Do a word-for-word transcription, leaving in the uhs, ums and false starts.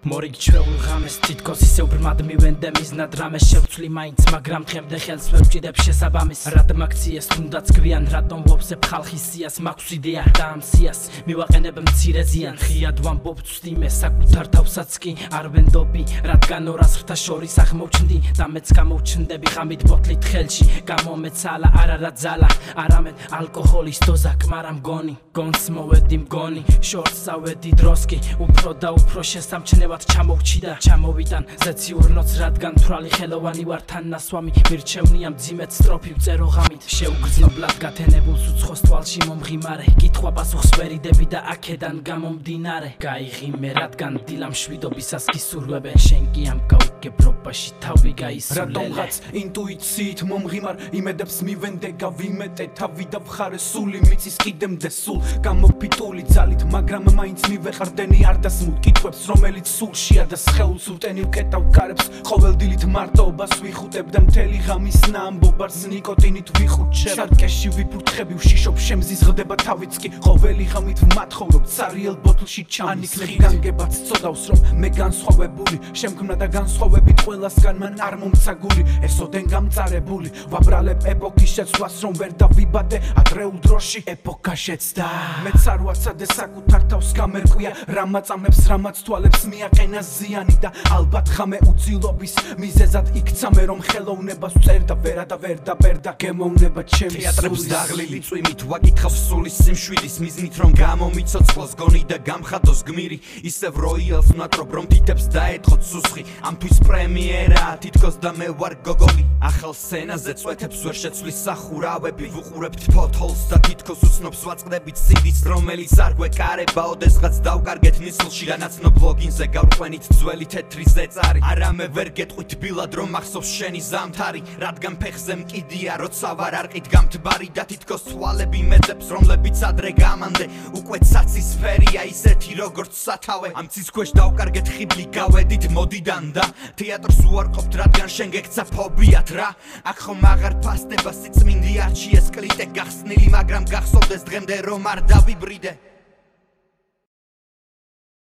მორიგ ჩვეულ ღამეს თითქოს ისევ ბრმად მივენდე მიზნად რამეს შევცვლი მაინც მაგრამ დღემდე ხელს ვერ ვჭიდებ შესაბამის რად მაგციეს თუნდაც გვიან რატომ ვობსებ ხალხის სიას მაქვს იდეა და ამ სიას მივაყენებ მცირე ზიან ხიად ვამბობ ვწვდიმე საკუთარ თავსაც კი არ ვენდობი რადგან ორას ხრთა შორის აღმოჩნდი და მეც გამოვჩნდები ღამით ბოთლით ხელში გამომეცალა არა რა ძალა არამედ ალკოჰოლის დოზა კმარა მგონი გონს მოვედი მგონი შორს ავედი დროს კი უფრო და უფრო შესამჩნევად ჩამოვჩიდა ჩამოვიდან ზეციურნოც რადგან თვრალი ხელოვანი ვარ თან ნასვამი მირჩევნია მძიმედ სტროფი ვწერო ღამით შეუგრძნობლად გათენებულს უცხოს თვალში მომღიმარე კითხვა პასუხს ვერიდები და აქედან გამომდინარე გაიღიმე რადგან დილა მშვიდობისას გისურვებენ შენ კი ამ გაუგებრობაში თავი გაისულელე რატომღაც ინტუიციით მომღიმარ იმედებს მივენდე გავიმეტე თავი და ვხარე სული მიწის კიდემდე სულ გამოფიტული ძალით მაგრამ მაინც მივეყრდენი არ დასმულ კითხვებს რომელიც სულშია და სხეულს უტენი ვკეტავ კარებს ყოველდილით მარტოობას ვიხუტებ და მთელი ღამის ნაამბობარს ნიკოტინით ვიხუჩებ შარკეში ვიფურთხები ვშიშობ შემზიზღდება თავიც კი ყოველი ღამით ვმათხოვრობ ცარიელ ბოთლში ჩამიქნები განგებაც წოდავს რომ მე განსხვავებული შემქმნა და განსხვავებით ყველასგან მან არ მომცაგული ესოდენ გამწარებული ვაბრალებ ეპოქის შეცვლას რომ ვერ დავიბადე ადრეულ დროში ეპოქა შეცდა მეც არ ვაცადე საკუთარ თავს გამერკვია რა მაწამებს რა მაცთვალებს მიაყენა ზიანი და ალბათ ხამე უძილობის მიზეზად იქცა მე რომ ხელოვნებას ვწერ და ვერა და ვერ დაბერდა გემოვნება ჩემი თეატრებს დაღლილი წვიმით ვაკითხავ სულის სიმშვიდის მიზნით რომ გამომიცოცხლოს გონი და გამხატოს გმირი ისევ როიალს ვნატრობ რომ თითებს დაეთხოთ სუსხი ამ თვის პრემიერა თითქოს და მე ვარ გოგოლი ახალ სცენაზე წვეთებს ვერ შეცვლის სახურავები ვუყურებთ ფოთოლს და თითქოს უცნობს ვაწყდებით სიდის რომელიც არ გვეკარება ოდესღაც დავკარგეთ ნისლში განაცნო ბლოგინზე გავყვენით ძველი თეთრი ზეწარი არამე ვერ გეტყვით ბილად რომ მახსოვს შენი ზამთარი რადგან ფეხზე მკიდია როცა ვარ არყით გამთბარი და თითქოს თვალები მეძებს რომლებიც ადრე გამანდე უკვე ცაცის სფერია ისეთი როგორც სათავე ამ ცის ქვეშ დავკარგეთ ხიბლი გავედით მოდიდან და თეატრს უარყოფთ რადგან შენ გექცა ფობიათ რა აქ ხომ აღარ ფასდება სიწმინდი არჩიეს კლიტე გახსნილი მაგრამ გახსოვდეს დღემდე რომ არ დავიბრიდე